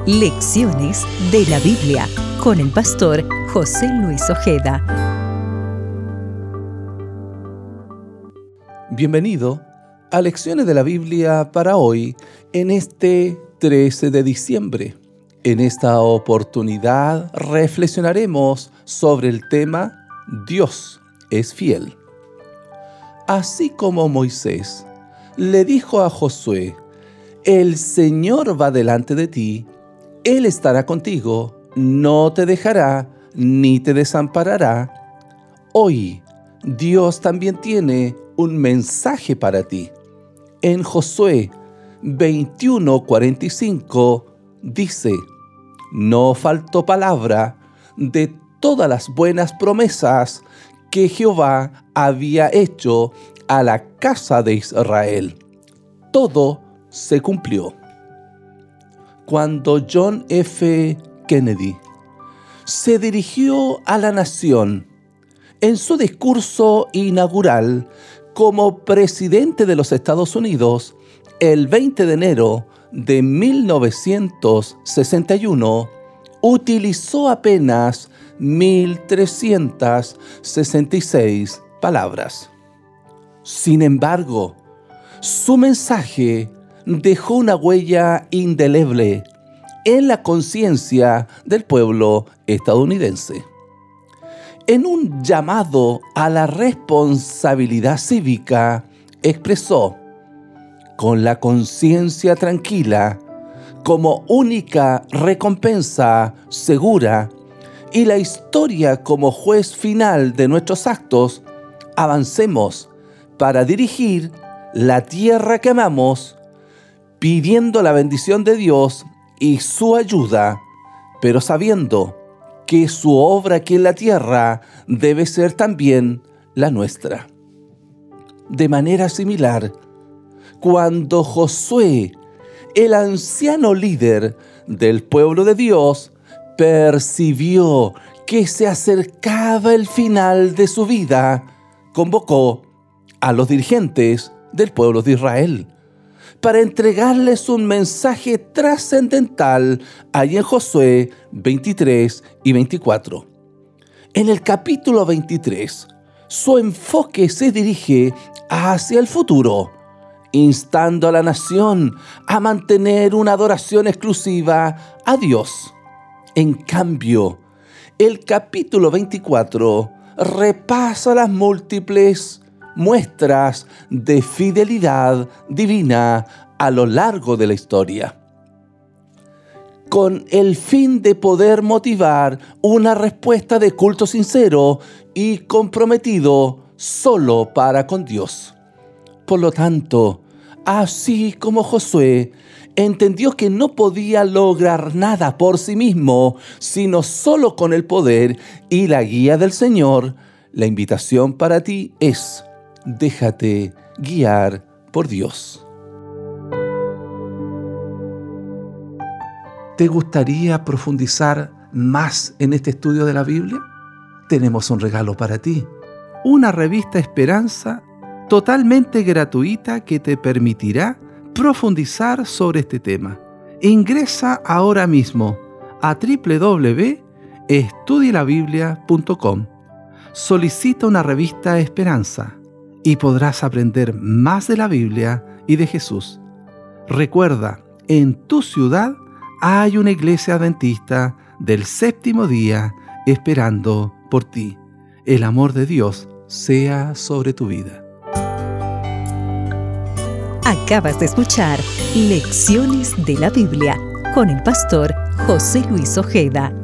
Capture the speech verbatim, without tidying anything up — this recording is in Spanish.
Lecciones de la Biblia con el pastor José Luis Ojeda. Bienvenido a Lecciones de la Biblia para hoy, en este trece de diciembre. En esta oportunidad reflexionaremos sobre el tema Dios es fiel. Así como Moisés le dijo a Josué: el Señor va delante de ti, Él estará contigo, no te dejará ni te desamparará. Hoy Dios también tiene un mensaje para ti. En Josué veintiuno cuarenta y cinco dice: no faltó palabra de todas las buenas promesas que Jehová había hecho a la casa de Israel. Todo se cumplió. Cuando John F. Kennedy se dirigió a la nación en su discurso inaugural como presidente de los Estados Unidos, el veinte de enero de mil novecientos sesenta y uno, utilizó apenas mil trescientas sesenta y seis palabras. Sin embargo, su mensaje dejó una huella indeleble en la conciencia del pueblo estadounidense. En un llamado a la responsabilidad cívica, expresó: con la conciencia tranquila como única recompensa segura y la historia como juez final de nuestros actos, avancemos para dirigir la tierra que amamos, pidiendo la bendición de Dios y su ayuda, pero sabiendo que su obra aquí en la tierra debe ser también la nuestra. De manera similar, cuando Josué, el anciano líder del pueblo de Dios, percibió que se acercaba el final de su vida, convocó a los dirigentes del pueblo de Israel para entregarles un mensaje trascendental ahí en Josué veintitrés y veinticuatro. En el capítulo veintitrés, su enfoque se dirige hacia el futuro, instando a la nación a mantener una adoración exclusiva a Dios. En cambio, el capítulo veinticuatro repasa las múltiples muestras de fidelidad divina a lo largo de la historia, con el fin de poder motivar una respuesta de culto sincero y comprometido solo para con Dios. Por lo tanto, así como Josué entendió que no podía lograr nada por sí mismo, sino solo con el poder y la guía del Señor, la invitación para ti es: déjate guiar por Dios. ¿Te gustaría profundizar más en este estudio de la Biblia? Tenemos un regalo para ti: una revista Esperanza totalmente gratuita que te permitirá profundizar sobre este tema. Ingresa ahora mismo a doble u doble u doble u punto estudie la biblia punto com. Solicita una revista Esperanza y podrás aprender más de la Biblia y de Jesús. Recuerda, en tu ciudad hay una iglesia adventista del séptimo día esperando por ti. El amor de Dios sea sobre tu vida. Acabas de escuchar Lecciones de la Biblia con el pastor José Luis Ojeda.